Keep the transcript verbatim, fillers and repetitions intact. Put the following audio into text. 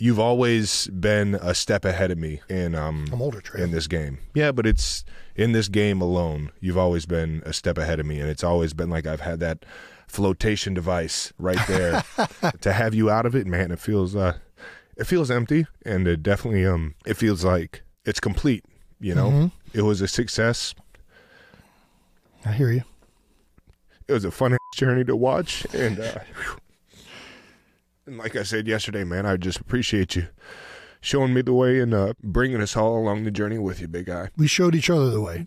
you've always been a step ahead of me in um I'm older, Trey. in this game. Yeah, but it's in this game alone. You've always been a step ahead of me, and it's always been like I've had that flotation device right there. To have you out of it, man, it feels uh, it feels empty, and it definitely um, it feels like it's complete. You know, mm-hmm. It was a success. I hear you. It was a fun journey to watch, and uh, and like I said yesterday, man, I just appreciate you showing me the way and uh, bringing us all along the journey with you, big guy. We showed each other the way.